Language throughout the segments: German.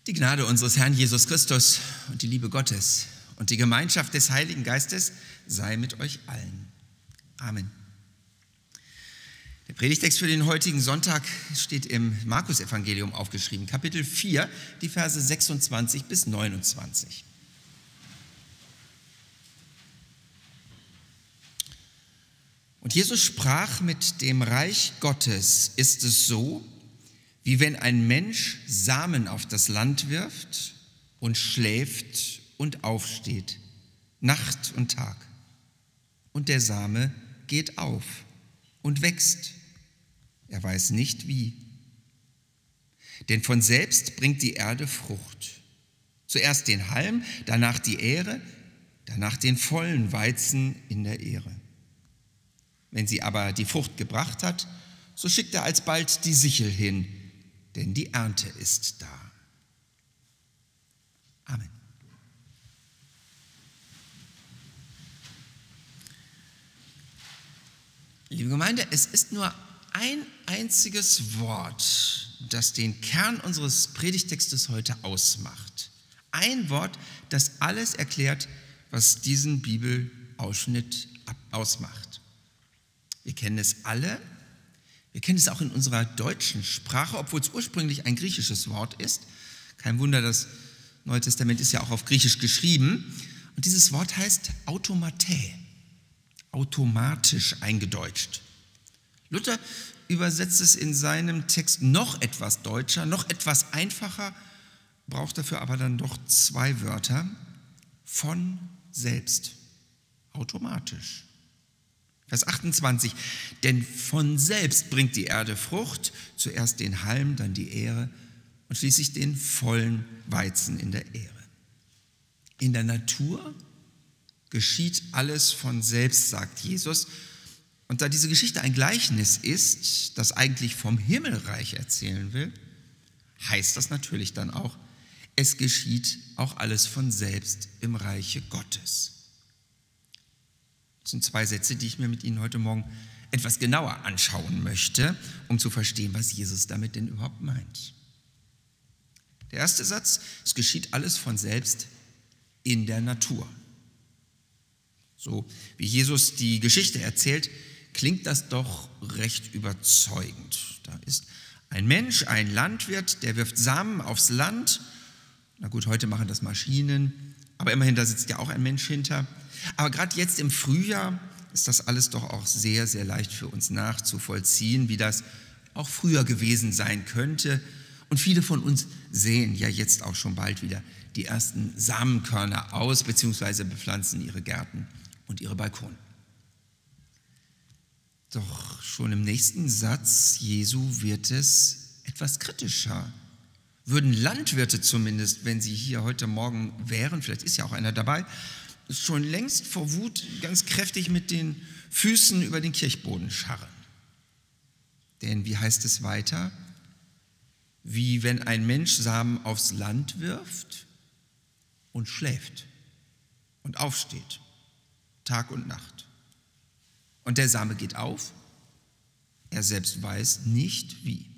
Die Gnade unseres Herrn Jesus Christus und die Liebe Gottes und die Gemeinschaft des Heiligen Geistes sei mit euch allen. Amen. Der Predigtext für den heutigen Sonntag steht im Markus-Evangelium aufgeschrieben, Kapitel 4, die Verse 26 bis 29. Und Jesus sprach: Mit dem Reich Gottes ist es so, wie wenn ein Mensch Samen auf das Land wirft und schläft und aufsteht, Nacht und Tag. Und der Same geht auf und wächst. Er weiß nicht wie. Denn von selbst bringt die Erde Frucht. Zuerst den Halm, danach die Ähre, danach den vollen Weizen in der Ähre. Wenn sie aber die Frucht gebracht hat, so schickt er alsbald die Sichel hin, denn die Ernte ist da. Amen. Liebe Gemeinde, es ist nur ein einziges Wort, das den Kern unseres Predigtextes heute ausmacht. Ein Wort, das alles erklärt, was diesen Bibelausschnitt ausmacht. Wir kennen es alle. Wir kennen es auch in unserer deutschen Sprache, obwohl es ursprünglich ein griechisches Wort ist. Kein Wunder, das Neue Testament ist ja auch auf Griechisch geschrieben. Und dieses Wort heißt automatä, automatisch eingedeutscht. Luther übersetzt es in seinem Text noch etwas deutscher, noch etwas einfacher, braucht dafür aber dann doch zwei Wörter: von selbst, automatisch. Vers 28, denn von selbst bringt die Erde Frucht, zuerst den Halm, dann die Ähre und schließlich den vollen Weizen in der Ähre. In der Natur geschieht alles von selbst, sagt Jesus. Und da diese Geschichte ein Gleichnis ist, das eigentlich vom Himmelreich erzählen will, heißt das natürlich dann auch, es geschieht auch alles von selbst im Reiche Gottes. Das sind zwei Sätze, die ich mir mit Ihnen heute Morgen etwas genauer anschauen möchte, um zu verstehen, was Jesus damit denn überhaupt meint. Der erste Satz: Es geschieht alles von selbst in der Natur. So wie Jesus die Geschichte erzählt, klingt das doch recht überzeugend. Da ist ein Mensch, ein Landwirt, der wirft Samen aufs Land. Na gut, heute machen das Maschinen, aber immerhin, da sitzt ja auch ein Mensch hinter. Aber gerade jetzt im Frühjahr ist das alles doch auch sehr, sehr leicht für uns nachzuvollziehen, wie das auch früher gewesen sein könnte. Und viele von uns säen ja jetzt auch schon bald wieder die ersten Samenkörner aus, beziehungsweise bepflanzen ihre Gärten und ihre Balkone. Doch schon im nächsten Satz Jesu wird es etwas kritischer. Würden Landwirte zumindest, wenn sie hier heute Morgen wären, vielleicht ist ja auch einer dabei, schon längst vor Wut ganz kräftig mit den Füßen über den Kirchboden scharren. Denn wie heißt es weiter? Wie wenn ein Mensch Samen aufs Land wirft und schläft und aufsteht, Tag und Nacht. Und der Same geht auf, er selbst weiß nicht wie.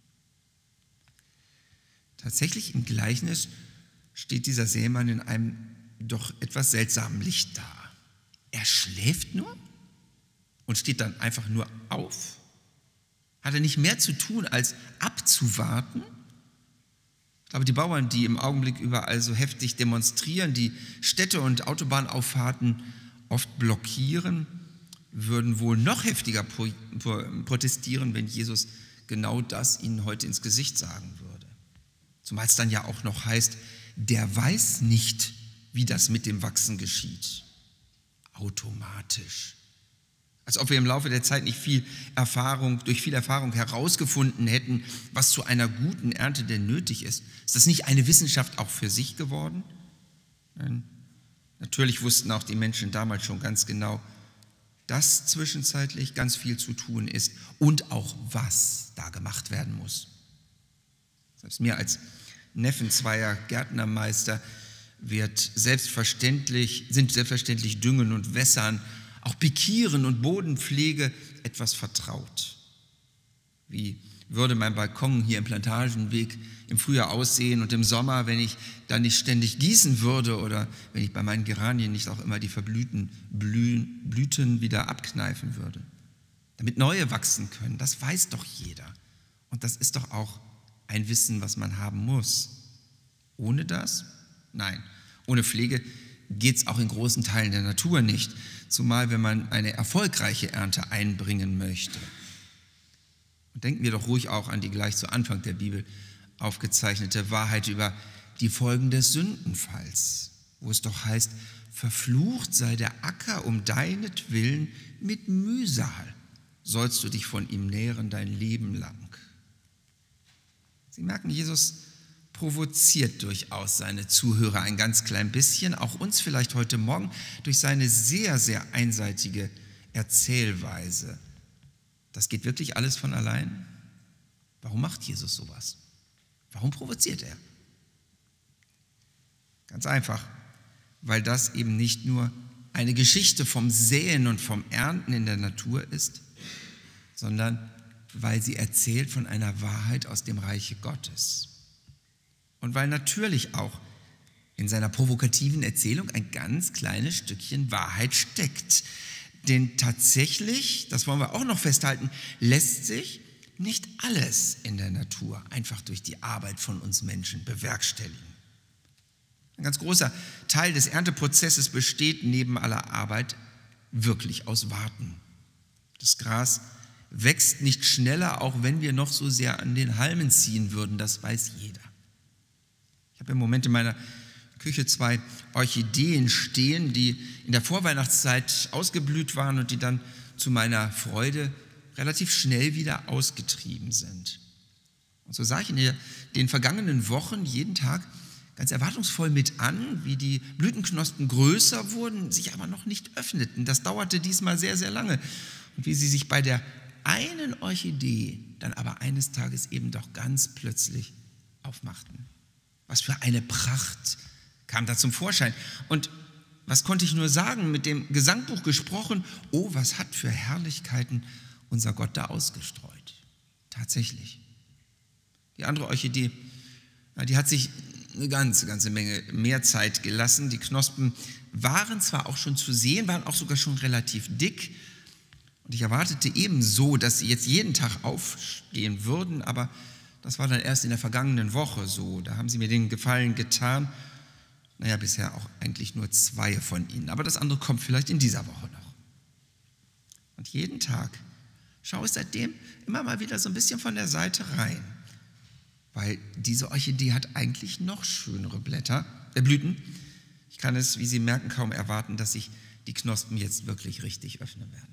Tatsächlich im Gleichnis steht dieser Sämann in einem doch etwas seltsamen Licht da. Er schläft nur und steht dann einfach nur auf. Hat er nicht mehr zu tun, als abzuwarten? Aber die Bauern, die im Augenblick überall so heftig demonstrieren, die Städte- und Autobahnauffahrten oft blockieren, würden wohl noch heftiger protestieren, wenn Jesus genau das ihnen heute ins Gesicht sagen würde. Zumal es dann ja auch noch heißt, der weiß nicht, wie das mit dem Wachsen geschieht. Automatisch. Als ob wir im Laufe der Zeit nicht durch viel Erfahrung herausgefunden hätten, was zu einer guten Ernte denn nötig ist. Ist das nicht eine Wissenschaft auch für sich geworden? Nein. Natürlich wussten auch die Menschen damals schon ganz genau, dass zwischenzeitlich ganz viel zu tun ist und auch was da gemacht werden muss. Selbst mir als Neffen zweier Gärtnermeister sind selbstverständlich Düngen und Wässern, auch Pikieren und Bodenpflege etwas vertraut. Wie würde mein Balkon hier im Plantagenweg im Frühjahr aussehen und im Sommer, wenn ich da nicht ständig gießen würde oder wenn ich bei meinen Geranien nicht auch immer die verblühten Blüten wieder abkneifen würde, damit neue wachsen können. Das weiß doch jeder. Und das ist doch auch ein Wissen, was man haben muss. Ohne das? Nein. Ohne Pflege geht es auch in großen Teilen der Natur nicht, zumal wenn man eine erfolgreiche Ernte einbringen möchte. Und denken wir doch ruhig auch an die gleich zu Anfang der Bibel aufgezeichnete Wahrheit über die Folgen des Sündenfalls, wo es doch heißt, verflucht sei der Acker um deinetwillen, mit Mühsal sollst du dich von ihm nähren dein Leben lang. Sie merken, Jesus provoziert durchaus seine Zuhörer ein ganz klein bisschen, auch uns vielleicht heute Morgen, durch seine sehr, sehr einseitige Erzählweise. Das geht wirklich alles von allein? Warum macht Jesus sowas? Warum provoziert er? Ganz einfach, weil das eben nicht nur eine Geschichte vom Säen und vom Ernten in der Natur ist, sondern weil sie erzählt von einer Wahrheit aus dem Reiche Gottes. Und weil natürlich auch in seiner provokativen Erzählung ein ganz kleines Stückchen Wahrheit steckt. Denn tatsächlich, das wollen wir auch noch festhalten, lässt sich nicht alles in der Natur einfach durch die Arbeit von uns Menschen bewerkstelligen. Ein ganz großer Teil des Ernteprozesses besteht neben aller Arbeit wirklich aus Warten. Das Gras wächst nicht schneller, auch wenn wir noch so sehr an den Halmen ziehen würden, das weiß jeder. Ich habe im Moment in meiner Küche 2 Orchideen stehen, die in der Vorweihnachtszeit ausgeblüht waren und die dann zu meiner Freude relativ schnell wieder ausgetrieben sind. Und so sah ich in den vergangenen Wochen jeden Tag ganz erwartungsvoll mit an, wie die Blütenknospen größer wurden, sich aber noch nicht öffneten. Das dauerte diesmal sehr, sehr lange. Und wie sie sich bei der einen Orchidee dann aber eines Tages eben doch ganz plötzlich aufmachten. Was für eine Pracht kam da zum Vorschein. Und was konnte ich nur sagen, mit dem Gesangbuch gesprochen, oh, was hat für Herrlichkeiten unser Gott da ausgestreut. Tatsächlich. Die andere Orchidee, die hat sich eine ganze Menge mehr Zeit gelassen. Die Knospen waren zwar auch schon zu sehen, waren auch sogar schon relativ dick. Und ich erwartete ebenso, dass sie jetzt jeden Tag aufstehen würden, aber das war dann erst in der vergangenen Woche so. Da haben sie mir den Gefallen getan. Naja, bisher auch eigentlich nur 2 von ihnen. Aber das andere kommt vielleicht in dieser Woche noch. Und jeden Tag schaue ich seitdem immer mal wieder so ein bisschen von der Seite rein. Weil diese Orchidee hat eigentlich noch schönere Blüten. Ich kann es, wie Sie merken, kaum erwarten, dass sich die Knospen jetzt wirklich richtig öffnen werden.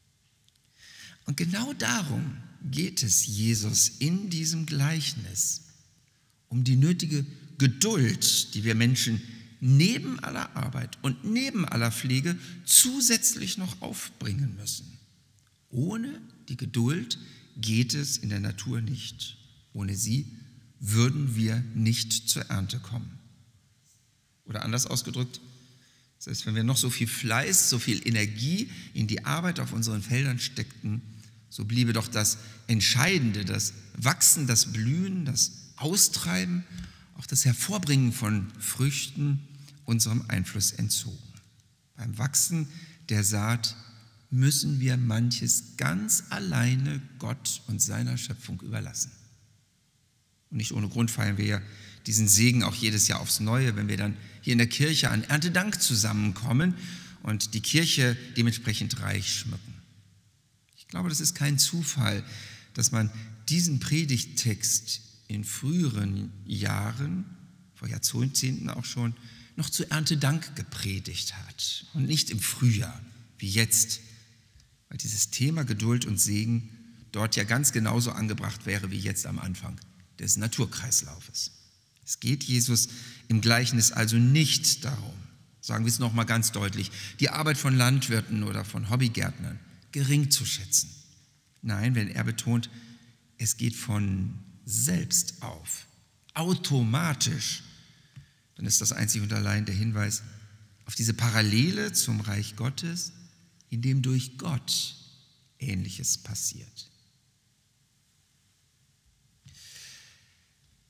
Und genau darum geht es Jesus in diesem Gleichnis, um die nötige Geduld, die wir Menschen neben aller Arbeit und neben aller Pflege zusätzlich noch aufbringen müssen. Ohne die Geduld geht es in der Natur nicht. Ohne sie würden wir nicht zur Ernte kommen. Oder anders ausgedrückt, selbst wenn wir noch so viel Fleiß, so viel Energie in die Arbeit auf unseren Feldern steckten, so bliebe doch das Entscheidende, das Wachsen, das Blühen, das Austreiben, auch das Hervorbringen von Früchten unserem Einfluss entzogen. Beim Wachsen der Saat müssen wir manches ganz alleine Gott und seiner Schöpfung überlassen. Und nicht ohne Grund feiern wir ja diesen Segen auch jedes Jahr aufs Neue, wenn wir dann hier in der Kirche an Erntedank zusammenkommen und die Kirche dementsprechend reich schmücken. Ich glaube, das ist kein Zufall, dass man diesen Predigttext in früheren Jahren, vor Jahrzehnten auch schon, noch zu Erntedank gepredigt hat und nicht im Frühjahr wie jetzt, weil dieses Thema Geduld und Segen dort ja ganz genauso angebracht wäre wie jetzt am Anfang des Naturkreislaufes. Es geht Jesus im Gleichnis also nicht darum, sagen wir es nochmal ganz deutlich, die Arbeit von Landwirten oder von Hobbygärtnern gering zu schätzen. Nein, wenn er betont, es geht von selbst auf, automatisch, dann ist das einzig und allein der Hinweis auf diese Parallele zum Reich Gottes, in dem durch Gott Ähnliches passiert.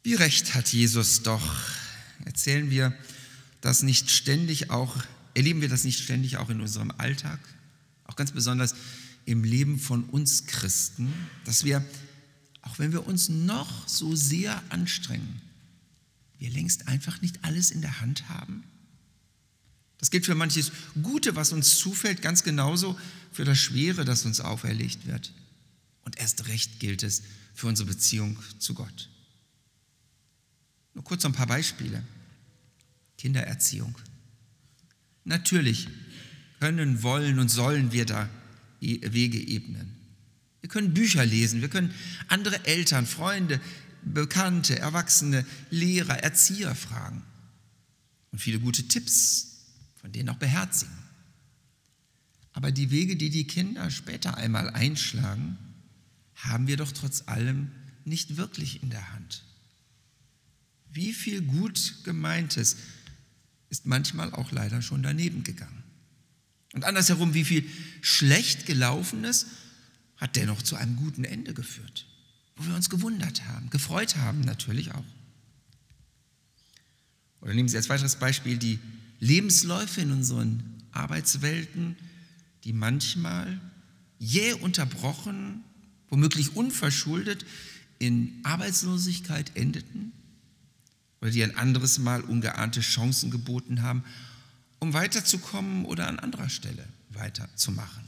Wie recht hat Jesus doch? Erleben wir das nicht ständig auch in unserem Alltag, auch ganz besonders im Leben von uns Christen, dass wir, auch wenn wir uns noch so sehr anstrengen, wir längst einfach nicht alles in der Hand haben? Das gilt für manches Gute, was uns zufällt, ganz genauso für das Schwere, das uns auferlegt wird. Und erst recht gilt es für unsere Beziehung zu Gott. Nur kurz ein paar Beispiele. Kindererziehung. Natürlich können, wollen und sollen wir da Wege ebnen. Wir können Bücher lesen, wir können andere Eltern, Freunde, Bekannte, Erwachsene, Lehrer, Erzieher fragen. Und viele gute Tipps, von denen auch beherzigen. Aber die Wege, die die Kinder später einmal einschlagen, haben wir doch trotz allem nicht wirklich in der Hand. Wie viel gut Gemeintes ist manchmal auch leider schon daneben gegangen. Und andersherum, wie viel schlecht Gelaufenes hat dennoch zu einem guten Ende geführt, wo wir uns gewundert haben, gefreut haben natürlich auch. Oder nehmen Sie als weiteres Beispiel die Lebensläufe in unseren Arbeitswelten, die manchmal jäh unterbrochen, womöglich unverschuldet in Arbeitslosigkeit endeten oder die ein anderes Mal ungeahnte Chancen geboten haben, um weiterzukommen oder an anderer Stelle weiterzumachen.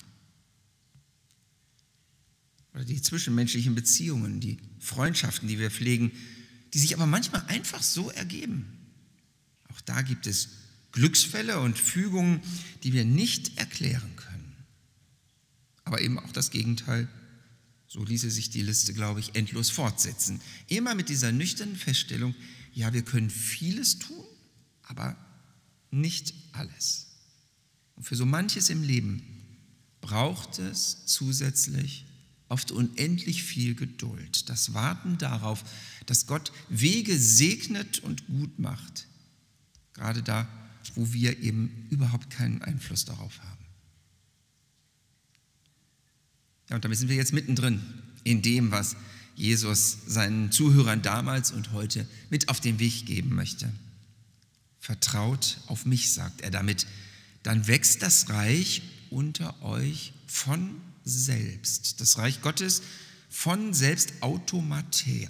Oder die zwischenmenschlichen Beziehungen, die Freundschaften, die wir pflegen, die sich aber manchmal einfach so ergeben. Auch da gibt es Glücksfälle und Fügungen, die wir nicht erklären können. Aber eben auch das Gegenteil, so ließe sich die Liste, glaube ich, endlos fortsetzen. Immer mit dieser nüchternen Feststellung, ja, wir können vieles tun, aber nicht alles. Und für so manches im Leben braucht es zusätzlich oft unendlich viel Geduld. Das Warten darauf, dass Gott Wege segnet und gut macht. Gerade da, wo wir eben überhaupt keinen Einfluss darauf haben. Ja, und damit sind wir jetzt mittendrin in dem, was Jesus seinen Zuhörern damals und heute mit auf den Weg geben möchte. Vertraut auf mich, sagt er damit, dann wächst das Reich unter euch von selbst. Das Reich Gottes von selbst automatisch.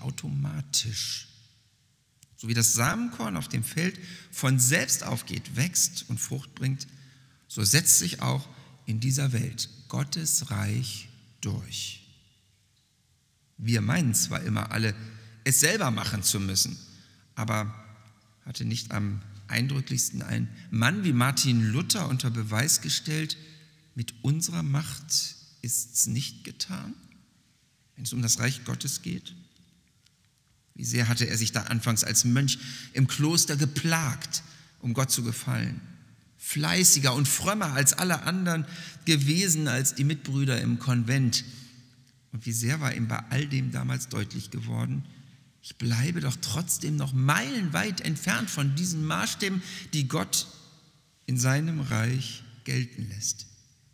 So wie das Samenkorn auf dem Feld von selbst aufgeht, wächst und Frucht bringt, so setzt sich auch in dieser Welt Gottes Reich durch. Wir meinen zwar immer alle, es selber machen zu müssen, aber hatte nicht am eindrücklichsten ein Mann wie Martin Luther unter Beweis gestellt, mit unserer Macht ist's nicht getan, wenn es um das Reich Gottes geht? Wie sehr hatte er sich da anfangs als Mönch im Kloster geplagt, um Gott zu gefallen. Fleißiger und frömmer als alle anderen gewesen, als die Mitbrüder im Konvent. Und wie sehr war ihm bei all dem damals deutlich geworden, ich bleibe doch trotzdem noch meilenweit entfernt von diesen Maßstäben, die Gott in seinem Reich gelten lässt.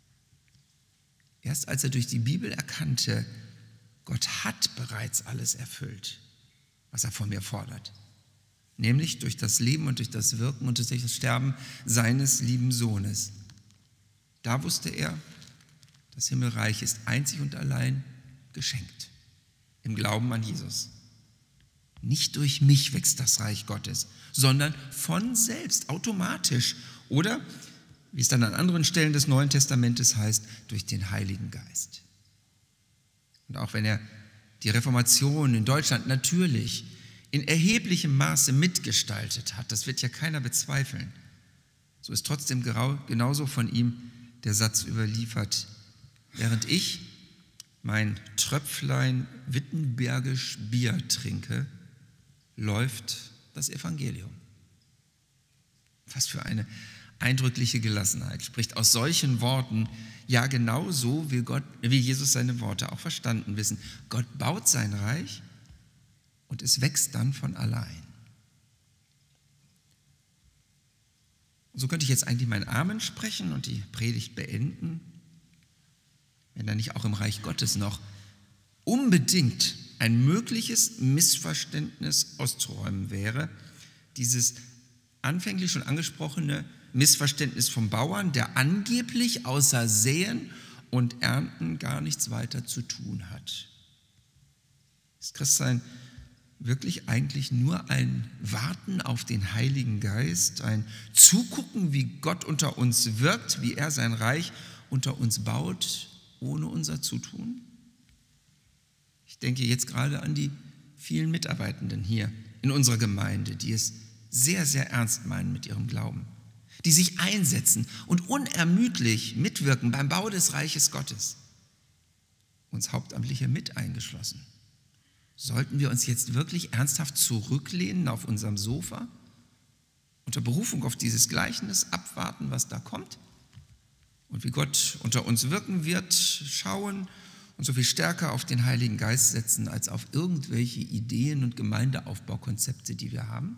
Erst als er durch die Bibel erkannte, Gott hat bereits alles erfüllt, was er von mir fordert, nämlich durch das Leben und durch das Wirken und durch das Sterben seines lieben Sohnes. Da wusste er, das Himmelreich ist einzig und allein geschenkt, im Glauben an Jesus. Nicht durch mich wächst das Reich Gottes, sondern von selbst, automatisch. Oder, wie es dann an anderen Stellen des Neuen Testamentes heißt, durch den Heiligen Geist. Und auch wenn er die Reformation in Deutschland natürlich in erheblichem Maße mitgestaltet hat, das wird ja keiner bezweifeln, so ist trotzdem genauso von ihm der Satz überliefert: Während ich mein Tröpflein wittenbergisch Bier trinke, läuft das Evangelium. Was für eine eindrückliche Gelassenheit, spricht aus solchen Worten, ja genau so, wie Jesus seine Worte auch verstanden wissen. Gott baut sein Reich und es wächst dann von allein. Und so könnte ich jetzt eigentlich mein Amen sprechen und die Predigt beenden, wenn da nicht auch im Reich Gottes noch unbedingt ein mögliches Missverständnis auszuräumen wäre, dieses anfänglich schon angesprochene Missverständnis vom Bauern, der angeblich außer Säen und Ernten gar nichts weiter zu tun hat. Ist Christsein wirklich eigentlich nur ein Warten auf den Heiligen Geist, ein Zugucken, wie Gott unter uns wirkt, wie er sein Reich unter uns baut, ohne unser Zutun? Ich denke jetzt gerade an die vielen Mitarbeitenden hier in unserer Gemeinde, die es sehr, sehr ernst meinen mit ihrem Glauben, die sich einsetzen und unermüdlich mitwirken beim Bau des Reiches Gottes, uns Hauptamtliche mit eingeschlossen. Sollten wir uns jetzt wirklich ernsthaft zurücklehnen auf unserem Sofa, unter Berufung auf dieses Gleichnis abwarten, was da kommt und wie Gott unter uns wirken wird, schauen und so viel stärker auf den Heiligen Geist setzen, als auf irgendwelche Ideen und Gemeindeaufbaukonzepte, die wir haben?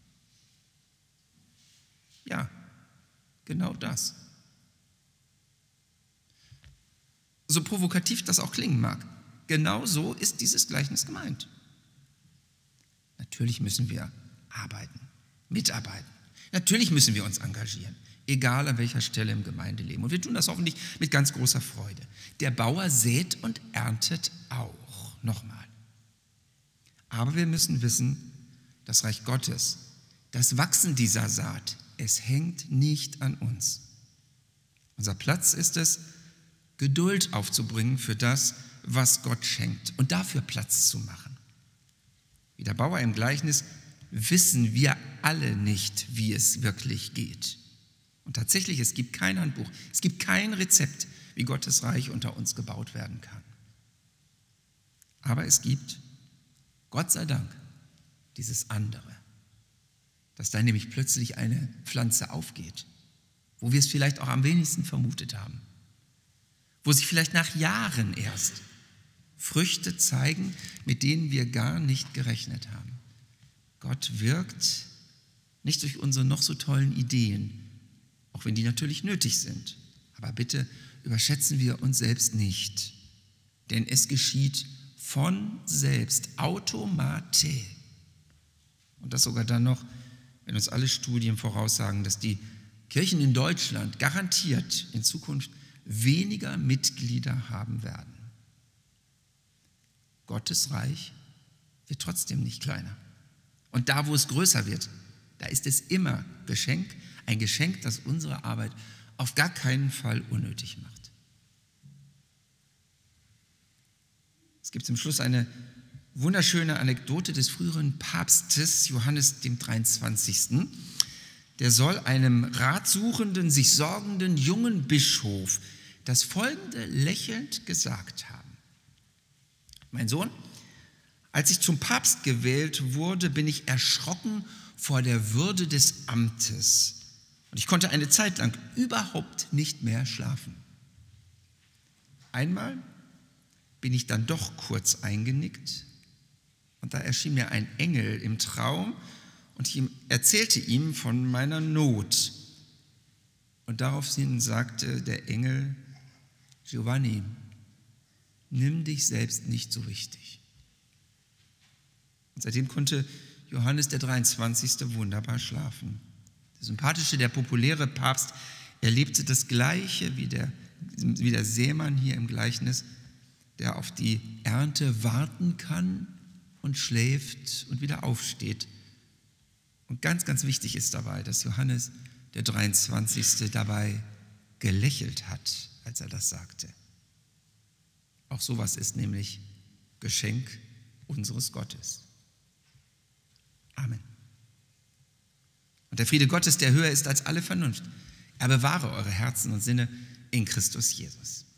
Ja, genau das. So provokativ das auch klingen mag, genau so ist dieses Gleichnis gemeint. Natürlich müssen wir arbeiten, mitarbeiten. Natürlich müssen wir uns engagieren, egal an welcher Stelle im Gemeindeleben. Und wir tun das hoffentlich mit ganz großer Freude. Der Bauer sät und erntet auch. Nochmal. Aber wir müssen wissen, das Reich Gottes, das Wachsen dieser Saat, es hängt nicht an uns. Unser Platz ist es, Geduld aufzubringen für das, was Gott schenkt und dafür Platz zu machen. Wie der Bauer im Gleichnis wissen wir alle nicht, wie es wirklich geht. Und tatsächlich, es gibt kein Handbuch, es gibt kein Rezept, wie Gottes Reich unter uns gebaut werden kann. Aber es gibt, Gott sei Dank, dieses andere, dass da nämlich plötzlich eine Pflanze aufgeht, wo wir es vielleicht auch am wenigsten vermutet haben, wo sich vielleicht nach Jahren erst Früchte zeigen, mit denen wir gar nicht gerechnet haben. Gott wirkt nicht durch unsere noch so tollen Ideen, auch wenn die natürlich nötig sind. Aber bitte überschätzen wir uns selbst nicht, denn es geschieht von selbst, automate. Und das sogar dann noch, wenn uns alle Studien voraussagen, dass die Kirchen in Deutschland garantiert in Zukunft weniger Mitglieder haben werden. Gottes Reich wird trotzdem nicht kleiner. Und da, wo es größer wird, da ist es immer Geschenk, ein Geschenk, das unsere Arbeit auf gar keinen Fall unnötig macht. Es gibt zum Schluss eine wunderschöne Anekdote des früheren Papstes Johannes dem 23. Der soll einem ratsuchenden, sich sorgenden jungen Bischof das Folgende lächelnd gesagt haben: Mein Sohn, als ich zum Papst gewählt wurde, bin ich erschrocken vor der Würde des Amtes. Und ich konnte eine Zeit lang überhaupt nicht mehr schlafen. Einmal bin ich dann doch kurz eingenickt und da erschien mir ein Engel im Traum und ich erzählte ihm von meiner Not. Und daraufhin sagte der Engel: Giovanni, nimm dich selbst nicht so wichtig. Und seitdem konnte Johannes der 23. wunderbar schlafen. Der sympathische, der populäre Papst erlebte das Gleiche wie der Sämann hier im Gleichnis, der auf die Ernte warten kann und schläft und wieder aufsteht. Und ganz, ganz wichtig ist dabei, dass Johannes der 23. dabei gelächelt hat, als er das sagte. Auch sowas ist nämlich Geschenk unseres Gottes. Amen. Und der Friede Gottes, der höher ist als alle Vernunft, er bewahre eure Herzen und Sinne in Christus Jesus.